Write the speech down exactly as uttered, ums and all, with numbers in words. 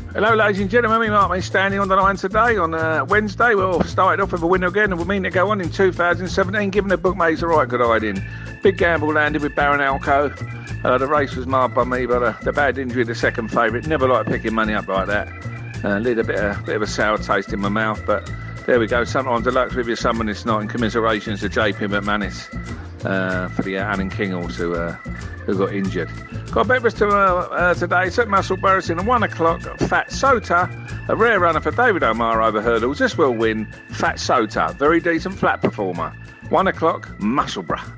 Hello, ladies and gentlemen. Me, Mark, me standing on the line today on uh, Wednesday. We'll start off with a winner again, and we'll mean to go on in two thousand seventeen, giving the bookmakers a right good idea. Big gamble landed with Baron Alco. Uh, the race was marred by me, but uh, the bad injury, the second favourite. Never like picking money up like that. Uh, leave a bit, uh, bit of a sour taste in my mouth, but there we go. Sometimes the luck's with you, someone it's not. And commiserations to J P McManus uh, for the uh, Alan King also uh, who got injured. Got breakfast to, uh, uh, today. St Muscle Burrison at one o'clock. Fat Sota, a rare runner for David O'Meara over hurdles. This will win. Fat Sota, very decent flat performer. One o'clock, Musselburgh.